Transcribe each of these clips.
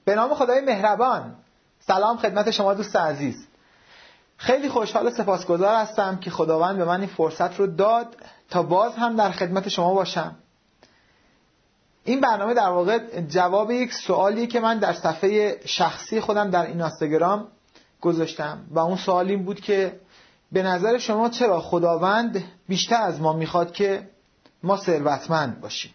به نام خدای مهربان. سلام خدمت شما دوست عزیز. خیلی خوشحال و سپاسگزار هستم که خداوند به من این فرصت رو داد تا باز هم در خدمت شما باشم. این برنامه در واقع جواب یک سوالیه که من در صفحه شخصی خودم در اینستاگرام گذاشتم و اون سوال این بود که به نظر شما چرا خداوند بیشتر از ما میخواد که ما ثروتمند باشیم؟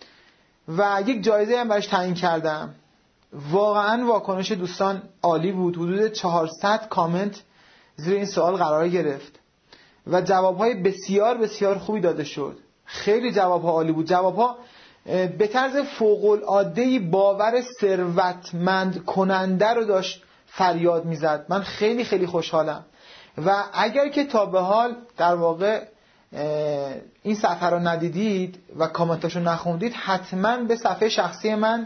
و یک جایزه هم براش تعیین کردم. واقعا واکنش دوستان عالی بود. حدود 400 کامنت زیر این سوال قرار گرفت و جوابهای بسیار بسیار خوبی داده شد. خیلی جوابها عالی بود. جوابها به طرز فوق‌العاده‌ای باور ثروتمند کننده رو داشت فریاد میزد. من خیلی خیلی خوشحالم و اگر که تا به حال در واقع این صفحه رو ندیدید و کامنتاشو نخوندید، حتما به صفحه شخصی من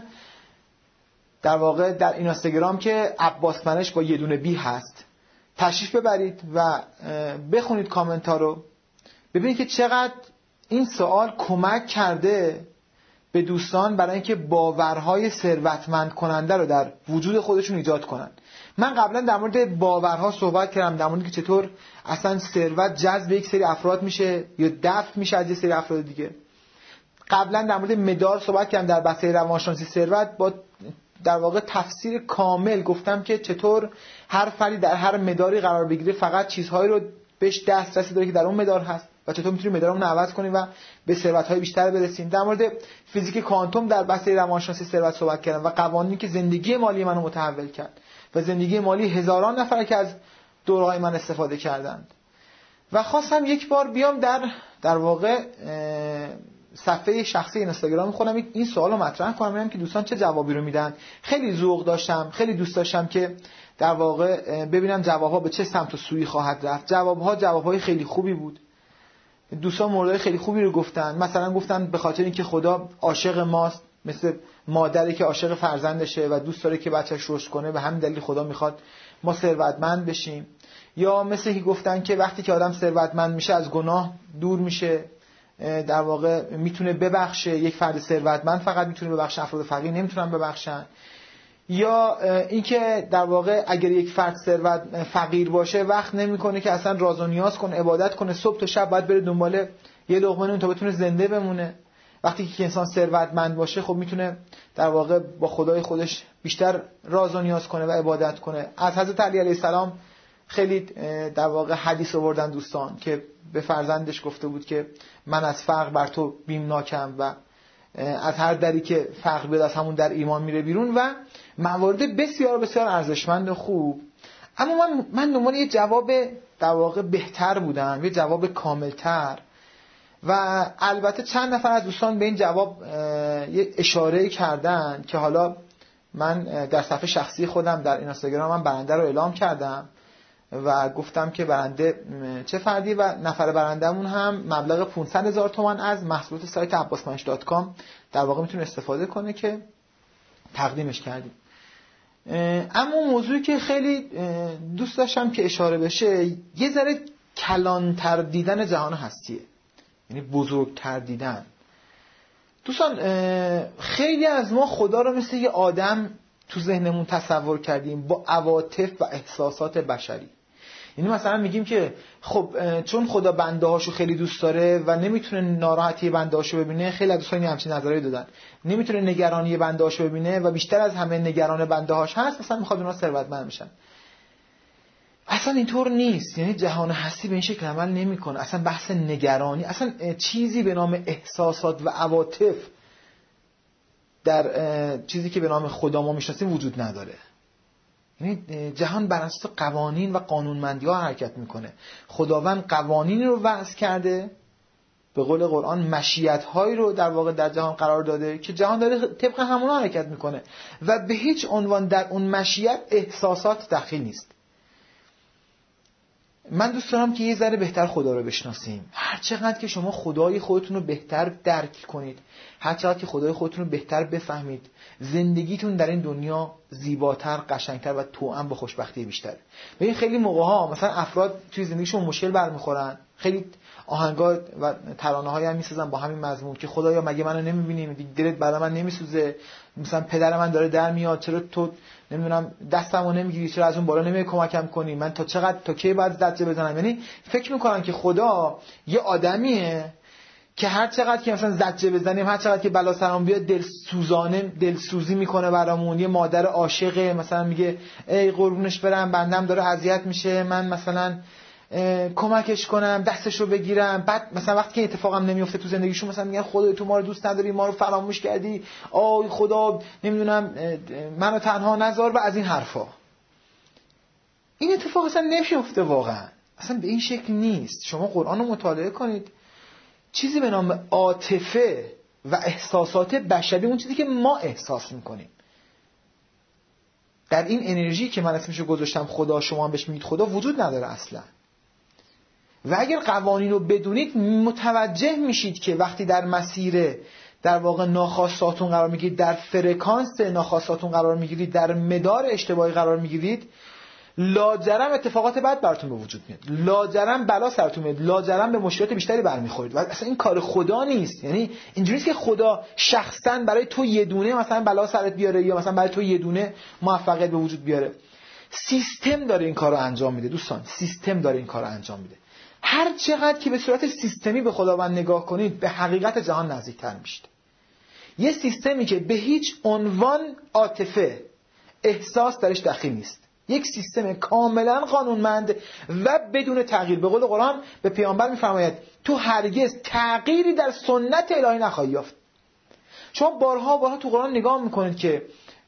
در واقع در اینستاگرام که عباس منش با یه دونه بی هست تشریف ببرید و بخونید کامنت ها رو، ببینید که چقدر این سوال کمک کرده به دوستان برای اینکه باورهای ثروتمند کننده رو در وجود خودشون ایجاد کنن. من قبلا در مورد باورها صحبت کردم، در مورد که چطور اصلا ثروت جذب یک سری افراد میشه یا دفع میشه از یک سری افراد دیگه. قبلا در مورد مدار صحبت کردم در بحث روانشناسی ثروت، با در واقع تفسیر کامل گفتم که چطور هر فردی در هر مداری قرار بگیره فقط چیزهایی رو بهش دسترسی داره که در اون مدار هست و چطور میتونیم مدارمون رو عوض کنیم و به ثروت‌های بیشتر برسیم. در مورد فیزیک کوانتوم در بحث روانشناسی ثروت صحبت کردم و قوانینی که زندگی مالی منو متحول کرد و زندگی مالی هزاران نفر که از دوره‌های من استفاده کردند. و خواستم یک بار بیام در واقع صفحه شخصی اینستاگرام خودم این سوالو مطرح کنم، ببینم که دوستان چه جوابی رو میدن. خیلی ذوق داشتم، خیلی دوست داشتم که در واقع ببینم جوابها به چه سمت و سویی خواهد رفت. جوابهای خیلی خوبی بود. دوستان موردهای خیلی خوبی رو گفتن. مثلا گفتن به خاطر اینکه خدا عاشق ماست، مثل مادری که عاشق فرزندشه و دوست داره که بچه‌ش رشد کنه، به همین دلیل خدا میخواد ما ثروتمند بشیم. یا مثل که گفتن که وقتی که آدم ثروتمند میشه از گناه دور میشه، در واقع میتونه ببخشه. یک فرد ثروتمند فقط میتونه ببخشه، افراد فقیر نمیتونن ببخشن. یا اینکه در واقع اگر یک فرد فقیر باشه وقت نمیکنه که اصلا راز و نیاز کنه، عبادت کنه، صبح تا شب باید بره دنبال یه لقمه نون تا بتونه زنده بمونه. وقتی که انسان ثروتمند باشه خب میتونه در واقع با خدای خودش بیشتر راز و نیاز کنه و عبادت کنه. از حضرت علی علیه السلام خیلی در واقع حدیث آوردن دوستان که به فرزندش گفته بود که من از فقر بر تو بیمناکم و از هر دری که فقر بیاد از همون در ایمان میره بیرون و موارد بسیار بسیار ارزشمند و خوب. اما من دنبال یه جواب در واقع بهتر بودم، یه جواب کاملتر و البته چند نفر از دوستان به این جواب یه اشاره کردن که حالا من در صفحه شخصی خودم در اینستاگرام من برنده رو اعلام کردم و گفتم که برنده چه فردی و نفر برندمون هم مبلغ 500,000 تومان از محصولات سایت abbasmansh.com در واقع میتونه استفاده کنه که تقدیمش کردیم. اما موضوعی که خیلی دوست داشتم که اشاره بشه یه ذره کلانتر دیدن جهان هستیه، یعنی بزرگتر دیدن. دوستان خیلی از ما خدا رو مثل یه آدم تو ذهنمون تصور کردیم با عواطف و احساسات بشری. یعنی مثلا میگیم که خب چون خدا بنده هاشو خیلی دوست داره و نمیتونه ناراحتی بنده هاشو ببینه، خیلی از دوستان همچین نظری دادن، نمیتونه نگرانی بنده هاشو ببینه و بیشتر از همه نگران بنده هاش هست، مثلا میخواد اونها ثروتمند بشن. اصلا اینطور نیست. یعنی جهان هستی به این شکل عمل نمیکنه. اصلا بحث نگرانی، اصلا چیزی به نام احساسات و عواطف در چیزی که به نام خدا ما میشناسیم وجود نداره. یعنی جهان بر اساس قوانین و قانونمندی‌ها حرکت میکنه. خداوند قوانینی رو وضع کرده، به قول قرآن مشیت‌هایی رو در واقع در جهان قرار داده که جهان داره طبق همون حرکت میکنه و به هیچ عنوان در اون مشیت احساسات دخیل نیست. من دوست دارم که یه ذره بهتر خدا رو بشناسیم. هر چقدر که شما خدای خودتون رو بهتر درک کنید، هر چقدر که خدای خودتون رو بهتر بفهمید، زندگیتون در این دنیا زیباتر، قشنگتر و توأم با خوشبختی بیشتره. ببین خیلی موقع‌ها مثلا افراد توی زندگیشون مشکل برمیخورن، خیلی آهنگا و ترانه‌هایی هم میسازن با همین مضمون که خدایا مگه منو نمیبینی، دلت برای من نمیسوزه، مثلا پدر من داره در میاد، چرا تو نمیدونم دستمو نمیگیری، چرا از اون بالا نمیای کمکم کنی، من تا کی باید زجه بزنم. یعنی فکر میکنن که خدا یه آدمیه که هر چقدر که مثلا زجه بزنیم، هر چقدر که بلا سرمون بیاد دلسوزی میکنه برامون. یه مادر عاشقه، مثلا میگه ای قربونش برم بندم داره اذیت میشه، من مثلا کمکش کنم، دستش رو بگیرم. بعد مثلا وقتی که اتفاقم نمیفته تو زندگیشون، مثلا میگن خدا تو ما رو دوست نداری، ما رو فراموش کردی، آی خدا نمیدونم منو تنها نذار و از این حرفا. این اتفاق اصلا نمیفته واقعا، اصلا به این شکل نیست. شما قرآن رو مطالعه کنید، چیزی به نام عاطفه و احساسات بشری، اون چیزی که ما احساس میکنیم، در این انرژی که من اسمشو گذاشتم خدا، شما هم بهش میگید خدا، وجود نداره اصلا. و اگر قوانین رو بدونید متوجه میشید که وقتی در مسیر در واقع ناخواستاتون قرار میگیرید، در فرکانس ناخواستاتون قرار میگیرید، در مدار اشتباهی قرار میگیرید، لاجرم اتفاقات بد براتون به وجود میاد، لاجرم بلا سرتون میاد، لاجرم به مشکلات بیشتری برمیخورید. و اصلا این کار خدا نیست. یعنی اینجوری نیست که خدا شخصا برای تو یه دونه مثلا بلا سرت بیاره، یا مثلا برای تو یه دونه موفقیت به وجود بیاره. سیستم داره این کارو انجام میده دوستان، سیستم داره این کارو انجام میده. هر چقدر که به صورت سیستمی به خداوند نگاه کنید، به حقیقت جهان نزدیکتر میشید. یه سیستمی که به هیچ عنوان عاطفه، احساس درش دخیل نیست، یک سیستم کاملا قانونمند و بدون تغییر. به قول قرآن به پیامبر میفرماید تو هرگز تغییری در سنت الهی نخواهی یافت. شما بارها تو قرآن نگاه میکنید که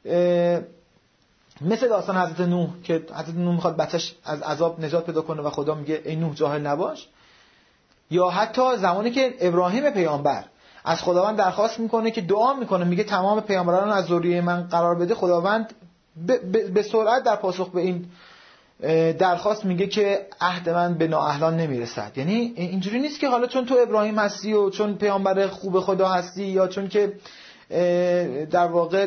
مثل داستان حضرت نوح که حضرت نوح میخواد بچه‌ش از عذاب نجات پیدا کنه و خدا میگه ای نوح جاهل نباش، یا حتی زمانی که ابراهیم پیامبر از خداوند درخواست میکنه که دعا میکنه، میگه تمام پیامبران از ذریه من قرار بده، خداوند به سرعت در پاسخ به این درخواست میگه که عهد من به نااهلان نمیرسد. یعنی اینجوری نیست که حالا چون تو ابراهیم هستی و چون پیامبر خوب خدا هستی، یا چون که در واقع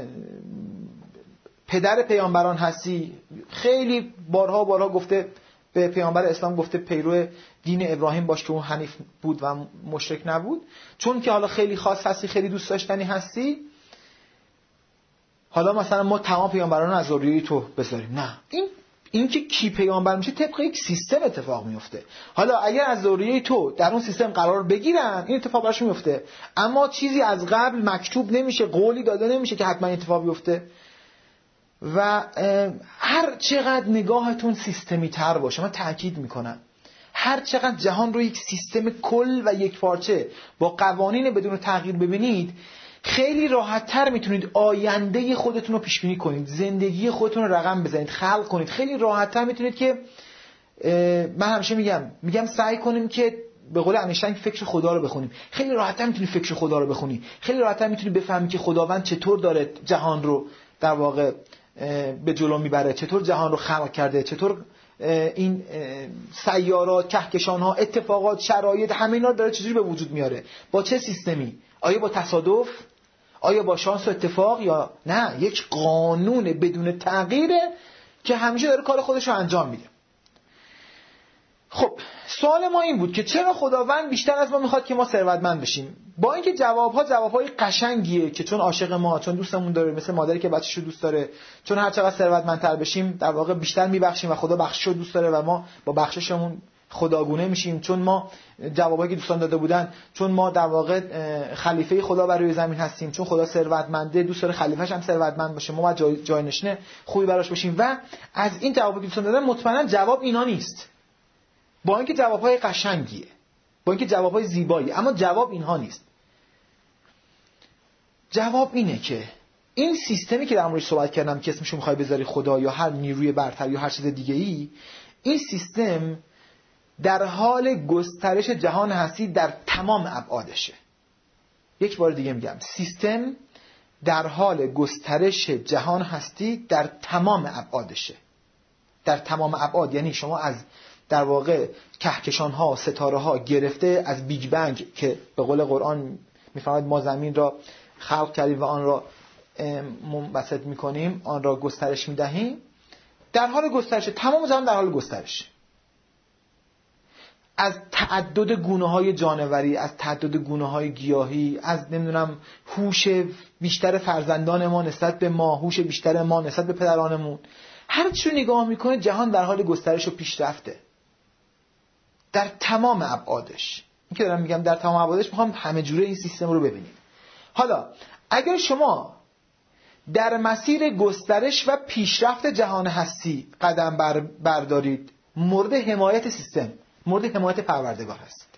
پدر پیامبران هستی. خیلی بارها گفته به پیامبر اسلام گفته پیرو دین ابراهیم باش که اون حنیف بود و مشرک نبود، چون که حالا خیلی خاص هستی، خیلی دوست داشتنی هستی، حالا مثلا ما تمام پیامبران از ذریه تو بذاریم. نه، این که کی پیامبر میشه طبق یک سیستم اتفاق میفته. حالا اگر از ذریه تو در اون سیستم قرار بگیرن، این اتفاق براش میفته، اما چیزی از قبل مکتوب نمیشه، قولی داده نمیشه که حتما اتفاق بیفته. و هر چقدر نگاهتون سیستمی تر باشه، من تأکید میکنم، هر چقدر جهان رو یک سیستم کل و یک پارچه با قوانین بدون تغییر ببینید، خیلی راحت‌تر میتونید آینده خودتون رو پیش بینی کنید، زندگی خودتون رو رقم بزنید، خلق کنید. خیلی راحت‌تر میتونید که من همیشه میگم سعی کنیم که به قول انیشتین فکر خدا رو بخونیم. خیلی راحت‌تر میتونید فکر خدا رو بخونی، خیلی راحت‌تر میتونید بفهمی که خداوند چطور داره جهان رو در واقع به جلو میبره، چطور جهان رو خلق کرده، چطور این سیارات، کهکشان‌ها، اتفاقات، شرایط، همه اینا رو داره چجوری به وجود میاره، با چه سیستمی. آیا با تصادف؟ آیا با شانس و اتفاق؟ یا نه، یک قانون بدون تغییره که همیشه داره کار خودش رو انجام میده. خب سوال ما این بود که چرا خداوند بیشتر از ما میخواد که ما ثروتمند بشیم؟ با اینکه جوابهای قشنگیه که چون عاشق ما، چون دوستمون داره، مثل مادری که بچه‌شو دوست داره، چون هر چقدر ثروتمندتر بشیم در واقع بیشتر میبخشیم و خدا بخششو دوست داره و ما با بخششمون خداگونه میشیم، چون ما جوابایی که دوستان داده بودن، چون ما در واقع خلیفه خدا بر روی زمین هستیم، چون خدا ثروتمنده دوست داره خلیفه‌ش هم ثروتمند باشه، ما باید جاینشین خوبی براش باشیم. و از این جوابایی که دوستان دادن مطمئنا جواب اینا نیست، با اینکه جوابهای قشنگیه، با اینکه جوابهای زیبایی، اما جواب اینها نیست. جواب اینه که این سیستمی که در موردش صحبت کردم که اسمشو میخوای بذاری خدا یا هر نیروی برتر یا هر چیز دیگه ای، این سیستم در حال گسترش جهان هستی در تمام ابعادشه. یک بار دیگه میگم، سیستم در حال گسترش جهان هستی در تمام ابعادشه. در تمام ابعاد یعنی شما از در واقع کهکشان ها، ستاره ها گرفته از بیگ بنگ که به قول قرآن میفرماید ما زمین را خلق کردیم و آن را منبسط میکنیم، آن را گسترش میدهیم، در حال گسترش، تمام جهان در حال گسترش. از تعدد گونه‌های جانوری، از تعدد گونه‌های گیاهی، از نمیدونم هوش بیشتر فرزندان ما نسبت به ما، هوش بیشتر ما نسبت به پدرانمون، هر چی رو نگاه میکنه جهان در حال گسترش و پیشرفته در تمام ابعادش. این که دارم میگم در تمام ابعادش، میخوام همه جوره این سیستم رو ببینید. حالا اگر شما در مسیر گسترش و پیشرفت جهان هستی قدم بردارید، مورد حمایت سیستم، مورد حمایت پروردگار هستید.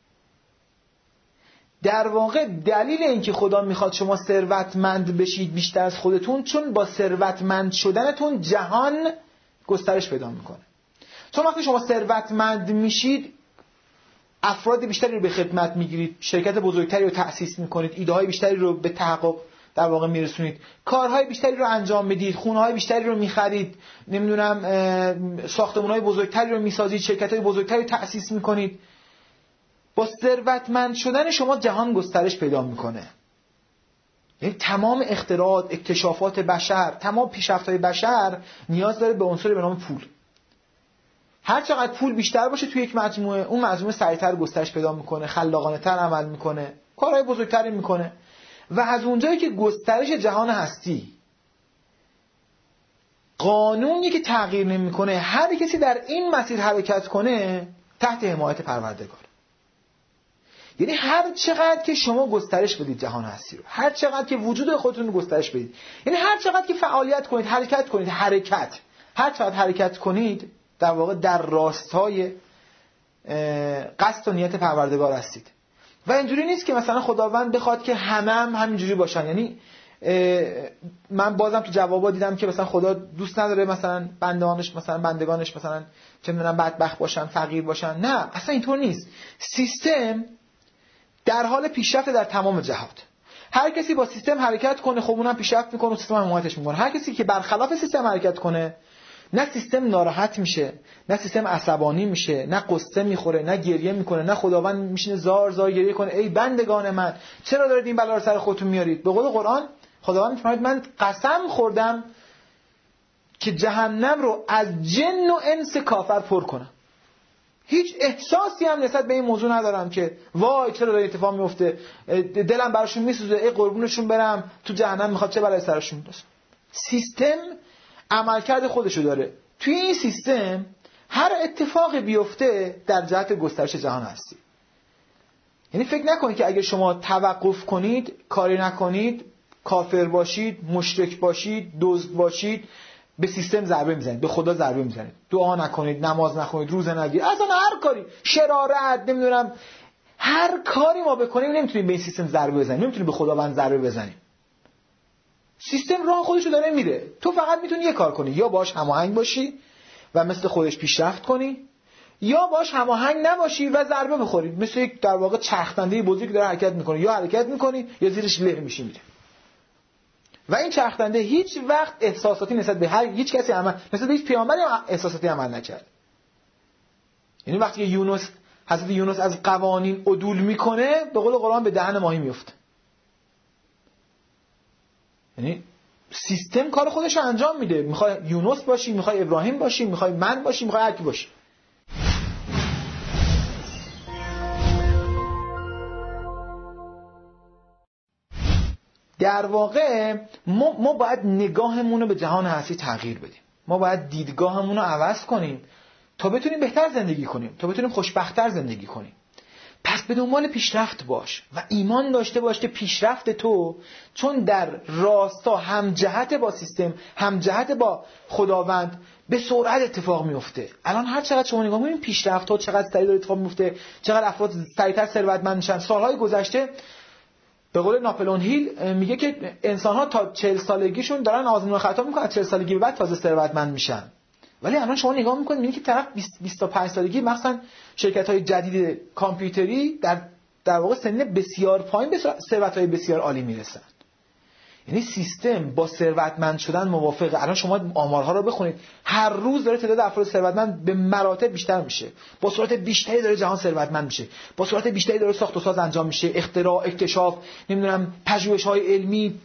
در واقع دلیل اینکه خدا میخواد شما ثروتمند بشید بیشتر از خودتون، چون با ثروتمند شدنتون جهان گسترش پیدا میکنه. چون وقتی شما ثروتمند میشید، افراد بیشتری رو به خدمت میگیرید، شرکت بزرگتری رو تأسیس میکنید، ایده های بیشتری رو به تحقق در واقع میرسونید، کارهای بیشتری رو انجام میدید، خونه های بیشتری رو میخرید، نمیدونم ساختمان های بزرگتری رو میسازید، شرکت های بزرگتری رو تأسیس میکنید. با ثروتمند شدن شما جهان گسترش پیدا میکنه. یعنی تمام اختراعات، اکتشافات بشر، تمام پیشرفت‌های بشر نیاز داره به عنصری به نام پول. هر چقدر پول بیشتر باشه توی یک مجموعه، اون مجموعه سریعتر گسترش پیدا میکنه، خلاقانه‌تر عمل میکنه، کارهای بزرگتری میکنه. و از اونجایی که گسترش جهان هستی قانونی که تغییر نمیکنه، هر کسی در این مسیر حرکت کنه تحت حمایت پروردگار. یعنی هر چقدر که شما گسترش بدید جهان هستی رو، هر چقدر که وجود خودتون رو گسترش بدید، یعنی هر چقدر که فعالیت کنید، هر چقدر حرکت کنید، در واقع در راستای قصد و نیت پروردگار هستید. و اینجوری نیست که مثلا خداوند بخواد که همینجوری باشن. یعنی من بازم تو جوابا دیدم که مثلا خدا دوست نداره مثلا بندگانش مثلا چه میدونم بدبخت باشن، فقیر باشن. نه، اصلا اینطور نیست. سیستم در حال پیشرفت در تمام جهات. هر کسی با سیستم حرکت کنه، خب اونم پیشرفت میکنه و سیستم حمایتش میکنه. هر کسی که برخلاف سیستم حرکت کنه، نه سیستم ناراحت میشه، نه سیستم عصبانی میشه، نه قصه میخوره، نه گریه میکنه، نه خداوند میشینه زار زار گریه کنه ای بندگان من چرا دارید این بلا رو سر خودتون میارید. به قول قرآن خداوند میفرماید من قسم خوردم که جهنم رو از جن و انس کافر پر کنم. هیچ احساسی هم نسبت به این موضوع ندارم که وای چرا داره اتفاق میفته، دلم براشون میسوزه، ای قربونشون برم تو جهنم میخواد چه بلایی سرشون برسه. سیستم عملکرد خودشو داره. توی این سیستم هر اتفاقی بیفته در جهت گسترش جهان هستی. یعنی فکر نکنید که اگه شما توقف کنید، کاری نکنید، کافر باشید، مشرک باشید، دزد باشید، به سیستم ضربه میزنید، به خدا ضربه میزنید. دعا نکنید، نماز نخونید، روزه نگیرید، اصلا هر کاری، شرارت، نمیدونم هر کاری ما بکنیم نمیتونیم به این سیستم ضربه بزنیم، نمیتونیم به خداوند ضربه بزنیم. سیستم راه خودشو داره میره. تو فقط میتونی یه کار کنی، یا باش هماهنگ باشی و مثل خودش پیشرفت کنی، یا باش هماهنگ نباشی و ضربه بخوری. مثل یک در واقع چرخدنده بزرگی داره حرکت میکنه، یا حرکت میکنی یا زیرش له میشی میره. و این چرخدنده هیچ وقت احساساتی نسبت به هیچ کسی نسبت به هیچ پیامبری احساساتی عمل نکرد. یعنی وقتی حضرت یونس از قوانین عدول میکنه، به قول قرآن به دهن ماهی میفته. یعنی سیستم کار خودش رو انجام میده. میخوای یونس باشی، میخوای ابراهیم باشی، میخوای من باشی، میخوای هر کی باشی. در واقع ما باید نگاهمون رو به جهان هستی تغییر بدیم. ما باید دیدگاهمون رو عوض کنیم تا بتونیم بهتر زندگی کنیم، تا بتونیم خوشبخت‌تر زندگی کنیم. پس به دنبال پیشرفت باش و ایمان داشته باش که پیشرفت تو چون در راستا همجهت با سیستم، همجهت با خداوند، به سرعت اتفاق میفته. الان هر چقدر شما نگاه می‌کنید پیشرفت‌ها چقدر سریع داره اتفاق میفته، چقدر افراد سریعتر ثروتمند میشن. سالهای گذشته به قول ناپلئون هیل میگه که انسان‌ها تا 40 سالگیشون دارن آزمون خطا میکنن، از 40 سالگی به بعد تازه ثروتمند میشن. ولی الان شما نگاه میکنید میبینید که طرف 25 سالگی مثلا شرکت‌های جدید کامپیوتری در واقع سن بسیار پایین به ثروت‌های بسیار عالی میرسن. یعنی سیستم با ثروتمند شدن موافقه. الان شما آمارها رو بخونید، هر روز داره تعداد افراد ثروتمند به مراتب بیشتر میشه، با سرعت بیشتری داره جهان ثروتمند میشه، با سرعت بیشتری داره ساخت و ساز انجام میشه، اختراع، اکتشاف، نمیدونم پژوهش‌های علمی،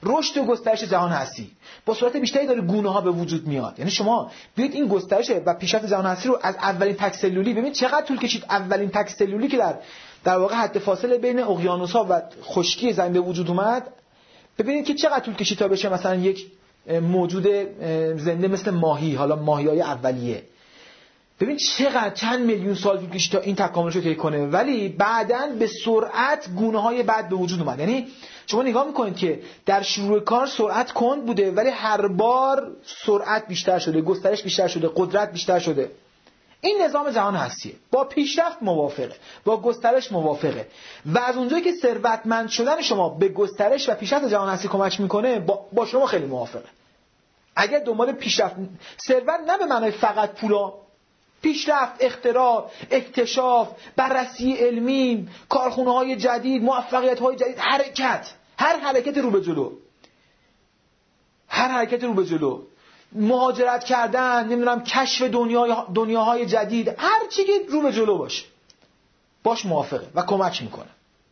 رشد و گسترش جهان هستی با سرعت بیشتری داره گونه‌ها به وجود میاد. یعنی شما بیاید این گسترش و پیشرفت جهان هستی رو از اولین تک سلولی، ببین چقدر طول کشید اولین تک سلولی که در واقع حد فاصله بین اقیانوس‌ها و خشکی زمین به وجود اومد، ببینید که چقدر طول کشید تا بشه مثلا یک موجود زنده مثل ماهی، حالا ماهی‌های اولیه. ببین چقدر چند میلیون سال طول کشید تا این تکاملش رو طی کنه، ولی بعداً به سرعت گونه‌های بعد به وجود اومد. یعنی شما نگاه میکنید که در شروع کار سرعت کند بوده، ولی هر بار سرعت بیشتر شده، گسترش بیشتر شده، قدرت بیشتر شده. این نظام جهان هستیه، با پیشرفت موافقه، با گسترش موافقه و از اونجایی که ثروتمند شدن شما به گسترش و پیشرفت جهان هستی کمک میکنه با شما خیلی موافقه. اگر دنبال پیشرفت، ثروت نه به معنای فقط پولا، پیشرفت، اختراع، اکتشاف، بررسی علمی، کارخونه‌های جدید، موفقیت‌های جدید، هر حرکت رو به جلو، هر حرکت رو به جلو، مهاجرت کردن، نمیدونم کشف دنیاهای جدید، هر چی که رو به جلو باشه باش موافقه و کمک میکنه.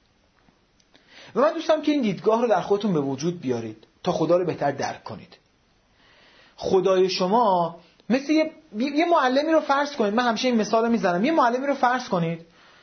و من دوستم که این دیدگاه رو در خودتون به وجود بیارید تا خدا رو بهتر درک کنید. خدای شما مثل یه معلمی رو فرض کنید، من همیشه این مثال رو میزنم، یه معلمی رو فرض کنید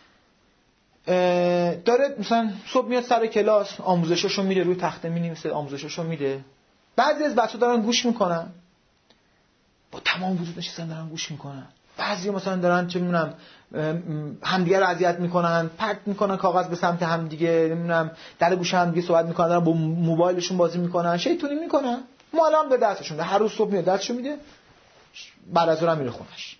داره مثلا صبح میاد سر کلاس، آموزشاشو میده، روی تخته مینویسه، آموزشاشو میده. بعضی از بچه‌ها دارن گوش میکنن، با تمام وجود نشستن دارن گوش میکنن. بعضی مثلا دارن چه میدونم همدیگه رو اذیت میکنن، پرت میکنن کاغذ به سمت همدیگه، نمیدونم در گوش همدیگه صحبت میکنن، دارن با موبایلشون بازی میکنن، شیطونی میکنن. معلم به درسشون هر روز صبح میاد درسشو میده، بعد از اون میره خونش.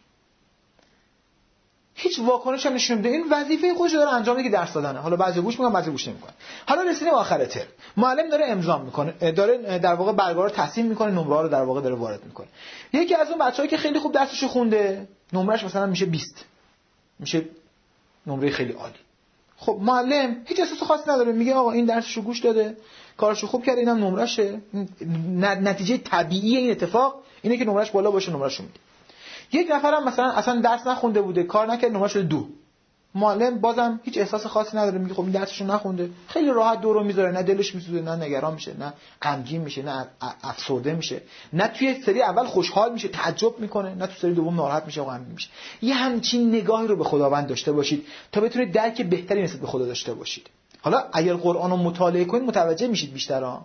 هیچ واکنشی هم نشون نمیده. این وظیفه خودش داره انجام میده که درس دادنه. حالا بعضی گوش میکنن، بعضی گوش نمیکنن. حالا رسیدیم آخر ترم، معلم داره امضا میکنه، داره در واقع برگه‌ها رو تصحیح میکنه، نمره‌ها رو در واقع داره وارد میکنه. یکی از اون بچه‌ها که خیلی خوب درسشو خونده، نمرهش مثلا میشه 20، میشه نمره خیلی عالی. خب معلم هیچ احساس خاصی نداره، میگه آقا این درسشو گوش داده، کارشو خوب کرده، اینم نمرشه. نتیجه طبیعی این اتفاق اینه که نمرش بالا باشه، نمرشو میده. یک نفرم مثلا اصلا درس نخونده بوده، کار نکرد، نمرش شده 2، معلم بازم هیچ احساس خاصی نداره، میگه خب این درسشو نخونده، خیلی راحت 2 رو میذاره، نه دلش میسوزه، نه نگران میشه، نه غمگین میشه، نه افسرده میشه، نه توی سری اول خوشحال میشه تعجب میکنه، نه تو سری دوم ناراحت میشه و غمگین میشه. یه همچین نگاهی رو به خداوند داشته باشید تا بتونید درک بهتری نسبت به خدا داشته باشید. حالا اگر قرآن رو مطالعه کنید متوجه میشید بیشتر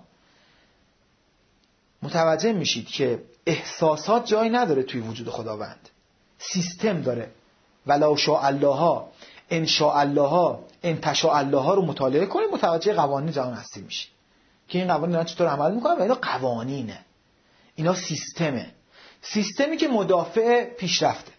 متوجه میشید که احساسات جایی نداره توی وجود خداوند، سیستم داره. ولا شاء الله، ان شاء الله، ان تشاء الله رو مطالعه کنید، متوجه قوانین جهان هستی میشید که این قوانین اینا چطور عمل میکنن و اینا قوانینه، اینا سیستمی که مدافع پیشرفته.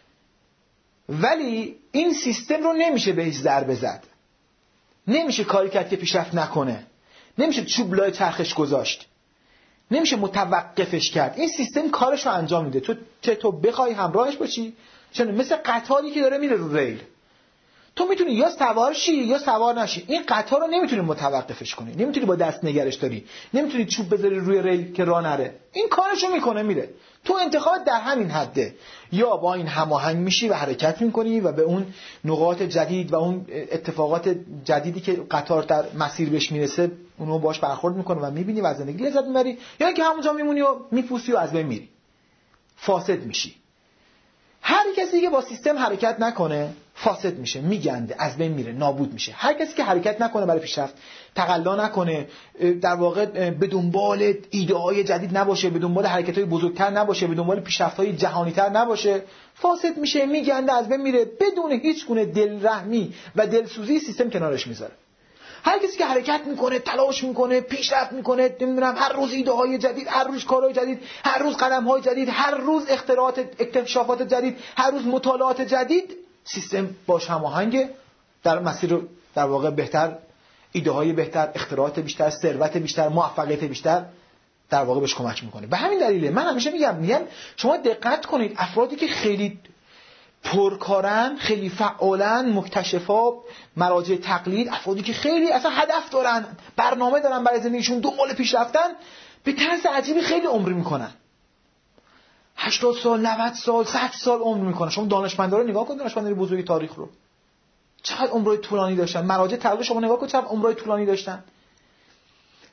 ولی این سیستم رو نمیشه بهش ضربه زد، نمیشه کاری کرد که پیشرفت نکنه، نمیشه چوب لای چرخش گذاشت، نمیشه متوقفش کرد. این سیستم کارش رو انجام میده، تو بخوای همراهش باشی، چون مثل قطاری که داره میره رو ریل، تو میتونی یا سوار شی یا سوار نشی. این قطار رو نمیتونی متوقفش کنی، نمیتونی با دست نگرش داری، نمیتونی چوب بذاری روی ریل که راه نره. این کارشو میکنه میره. تو انتخابات در همین حده، یا با این هماهنگ میشی و حرکت میکنی و به اون نقاط جدید و اون اتفاقات جدیدی که قطار در مسیر بهش میرسه اونو باش برخورد میکنه و میبینی و از زندگی لذت میبری، یا اینکه همونجا میمونی و میپوسی و از بین میری، فاسد میشی. هر کسی که با سیستم حرکت نکنه فاسد میشه، میگنده، از بین میره، نابود میشه. هر کسی که حرکت نکنه برای پیشرفت، تقلا نکنه، در واقع به دنبال ایده های جدید نباشه، به دنبال حرکت های بزرگتر نباشه، به دنبال پیشرفت های جهانی تر نباشه، فاسد میشه، میگنده، از بین میره، بدون هیچ گونه دلرحمی و دلسوزی سیستم کنارش میذاره. هر کسی که حرکت میکنه، تلاش میکنه، پیشرفت میکنه، نمیدونم هر روز ایده های جدید، هر روز کارهای جدید، هر روز قدم های جدید، هر روز اختراعات، اکتشافات جدید، هر روز مطالعات جدید، سیستم باش هماهنگه، در مسیر در واقع بهتر، ایده های بهتر، اختراعات بیشتر، ثروت بیشتر، موفقیت بیشتر در واقع بهش کمک میکنه. به همین دلیله من همیشه میگم شما دقت کنید، افرادی که خیلی پرکارن، خیلی فعالن، مکتشفا، مراجع تقلید، افرادی که خیلی اصلا هدف دارن، برنامه دارن برای زندگیشون، دنبال پیشرفتن، به طرز عجیبی خیلی عمر میکنن. 80 سال، 90 سال، 100 سال عمر میکنن. شما دانشمندا رو نگاه کنید، دانشمندان بزرگ تاریخ رو، چقدر عمرای طولانی داشتن. مراجع تقلید شما نگاه کنید چقدر عمرای طولانی داشتن.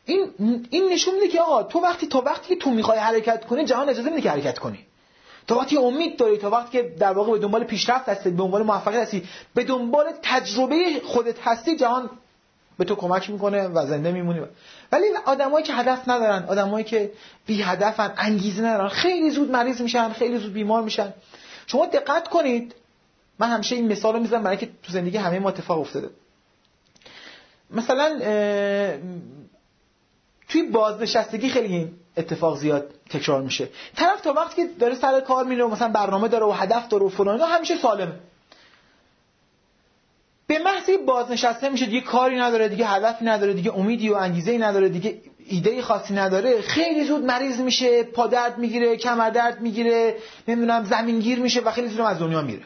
این نشون میده که آقا تو تا وقتی که تو میخوای حرکت کنی، جهان اجازه میده که حرکت کنی. تا وقتی امید داری، تا وقتی که در واقع به دنبال پیشرفت هستی، به دنبال موفقیت هستی، به دنبال تجربه خودت هستی، جهان به تو کمک میکنه و زنده میمونی. ولی آدمایی که هدف ندارن، آدمایی که بی هدفن، انگیزه ندارن، خیلی زود مریض میشن، خیلی زود بیمار میشن. شما دقت کنید، من همیشه این مثال رو میزنم برای اینکه تو زندگی همه ما اتفاق افتاده. مثلا توی بازنشستگی خیلی این اتفاق زیاد تکرار میشه. طرف تا وقتی که داره سر کار میره و مثلا برنامه داره و هدف داره و فلان، همیشه سالمه. به محض بازنشسته میشه، دیگه کاری نداره، دیگه هدفی نداره، دیگه امیدی و انگیزه‌ای نداره، دیگه ایده خاصی نداره، خیلی زود مریض میشه، پا درد میگیره، کمر درد میگیره، نمیدونم زمینگیر میشه و خیلی زود از دنیا میره.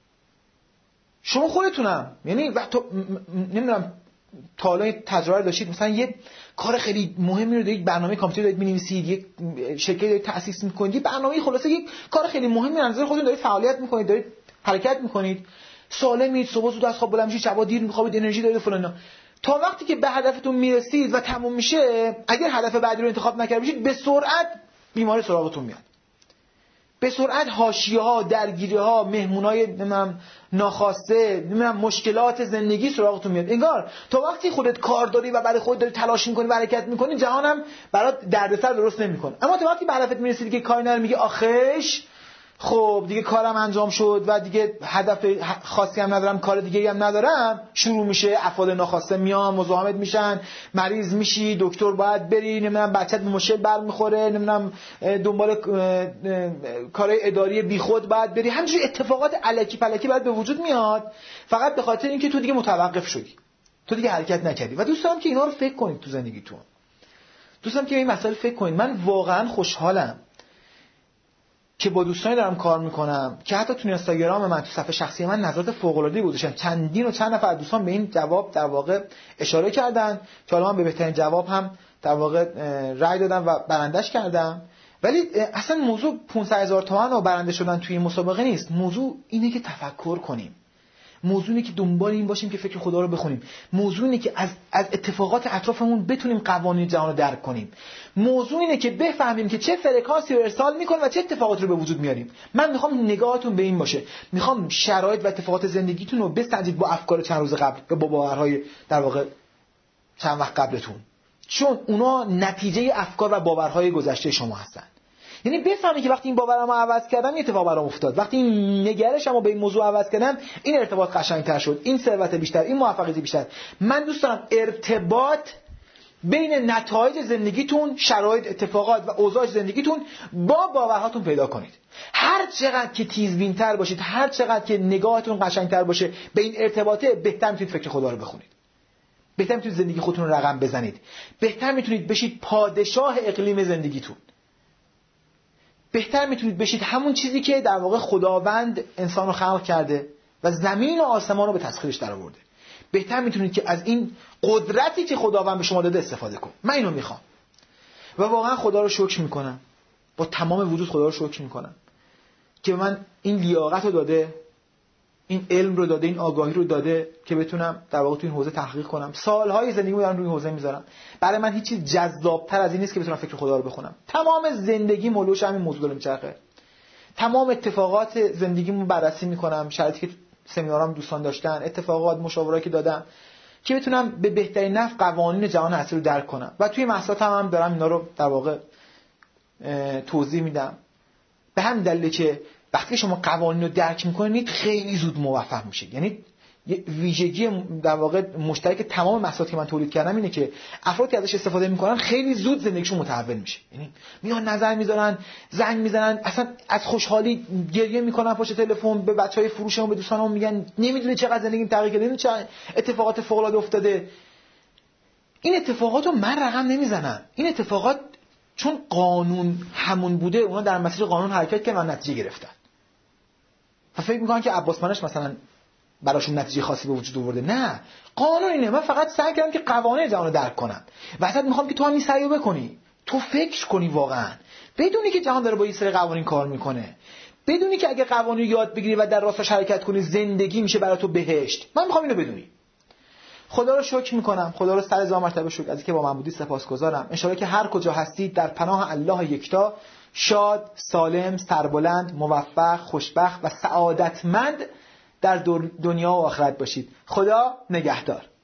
شما خودتونم، یعنی نمیدونم تا حالا تجربه داشتید مثلا یه کار خیلی مهمی رو دارید، برنامه کامپیوتر دارید می‌نویسید، یک شرکتی دارید تأسیس می‌کنید، برنامه خلاصه یک کار خیلی مهمی از نظر خودتون دارید فعالیت می‌کنید، دارید حرکت می‌کنید، سالمید، صبح زود از خواب بلند میشید، شب دیر می‌خوابید، انرژی دارید فلان. تا وقتی که به هدفتون میرسید و تموم میشه، اگر هدف بعدی رو انتخاب نکرده باشید، به سرعت بیماری سراغتون میاد. به سرعت حاشیه‌ها، درگیری‌ها، مهمونای ناخواسته، مشکلات زندگی سراغتون میاد. انگار تا وقتی خودت کار داری و برای خودت داری تلاش می‌کنی و حرکت می‌کنی، جهانم برات دردسر درست نمی‌کنه. اما تا وقتی به هدفت میرسی که کاری نداری، میگی آخش خب دیگه کارم انجام شد و دیگه هدف خاصی هم ندارم، کار دیگه‌ای هم ندارم، شروع میشه افعال ناخواسته میان، مزاحمت میشن، مریض میشی، دکتر باید بری، نمیدونم بچت به مشکل برمیخوره، نمیدونم دنبال کارهای اداری بیخود باید بری، همینجوری اتفاقات الکی پلکی باید به وجود میاد، فقط به خاطر اینکه تو دیگه متوقف شدی، تو دیگه حرکت نکردی. و دوست دارم که اینا رو فکر کنید تو زندگیتون، دوست دارم که این مسائل فکر کنید. من واقعا خوشحالم که با دوستانی دارم کار میکنم که حتی تو اینستاگرام من، تو صفحه شخصی من نظرات فوق‌العاده‌ای گذاشتن. چند نفر دوستان به این جواب در واقع اشاره کردن که حالا من به بهترین جواب هم در واقع رأی دادم و برندش کردم. ولی اصلا موضوع 500,000 تومان و برنده شدن توی این مسابقه نیست. موضوع اینه که تفکر کنیم، موضوع اینه که دنبال این باشیم که فکر خدا رو بخونیم، موضوع اینه که از اتفاقات اطرافمون بتونیم قوانین جهان رو درک کنیم، موضوع اینه که بفهمیم که چه فرکانسی رو ارسال میکنیم و چه اتفاقاتی رو به وجود میاریم. من میخوام نگاهتون به این باشه، میخوام شرایط و اتفاقات زندگیتون رو بسنجید با افکار چند روز قبل و با باورهای در واقع چند وقت قبلتون، چون اونا نتیجه افکار و باورهای گذشته شما هستن. یعنی بفهمی که وقتی این باورمو عوض کردم این اتفاق برام افتاد، وقتی این نگرشمو به این موضوع عوض کردم این ارتباط قشنگتر شد، این ثروت بیشتر، این موفقیت بیشتر. من دوست دارم ارتباط بین نتایج زندگیتون، شرایط، اتفاقات و اوضاع زندگیتون با باورهاتون پیدا کنید. هر چقدر که تیزبین‌تر باشید، هر چقدر که نگاهتون قشنگتر باشه به این ارتباطه، بهتر میتونید فکر خدا رو بخونید، بهتر میتونید زندگی خودتون رو رقم بزنید، بهتر میتونید بشید پادشاه اقلیم زندگیتون، بهتر میتونید بشید همون چیزی که در واقع خداوند انسان رو خلق کرده و زمین و آسمان رو به تسخیرش در آورده. بهتر میتونید که از این قدرتی که خداوند به شما داده استفاده کنید. من اینو میخوام و واقعا خدا رو شکر میکنم، با تمام وجود خدا رو شکر میکنم که من این لیاقت رو داده، این علم رو داده، این آگاهی رو داده که بتونم در واقع تو این حوزه تحقیق کنم. سالهای زندگیمو دارم روی این حوزه میذارم. برای من هیچ چیز جذاب‌تر از این نیست که بتونم فکر خدا رو بخونم. تمام زندگی مولوش همین موضوع داره میچرخه. تمام اتفاقات زندگیمو بررسی میکنم، شرایطی که سمینارام دوستان داشتن، اتفاقات، مشاورهایی که دادم، که بتونم به بهترین نحو قوانین جهان هستی رو درک کنم. و توی محصولاتم هم دارم اینا رو در واقع توضیح میدم. به همین دلیله که وقتی شما قوانین رو درک میکنید خیلی زود موفق میشید. یعنی یه ویژگی در واقع مشترک تمام محصولاتی که من تولید کردم اینه که افرادی ازش استفاده میکنن خیلی زود زندگیشون متحول میشه. یعنی میان نظر میذارن، زنگ میزنن، اصلا از خوشحالی گریه میکنن پشت تلفن، به بچهای فروشمون، به دوستانمون میگن نمیدونه چقدر زندگیم تغییر کرده، چه اتفاقات فوق العاده افتاده. این اتفاقات رو من رقم نمیزنم. این اتفاقات چون قانون همون بوده، اونا در مسیر قانون حرکت کردن و نتیجه گرفتن. فکر میکنن که عباس منش مثلا براشون نتیجه خاصی به وجود آورده. نه، قانون اینه. من فقط سعی کردم که قوانین جهان رو درک کنم. واسط میخوام که تو هم این سعیو بکنی، تو فکر کنی واقعا، بدونی که جهان داره با این سری قوانین کار میکنه، بدونی که اگه قوانین یاد بگیری و در راستش حرکت کنی زندگی میشه برای تو بهشت. من میخوام اینو بدونی. خدا رو شکر میکنم، خدا رو 100,000 مرتبه شکر از اینکه با من بودی، سپاسگزارم. ان شاءالله که هر کجا هستید در پناه الله یکتا شاد، سالم، سربلند، موفق، خوشبخت و سعادتمند در دنیا و آخرت باشید. خدا نگهدار.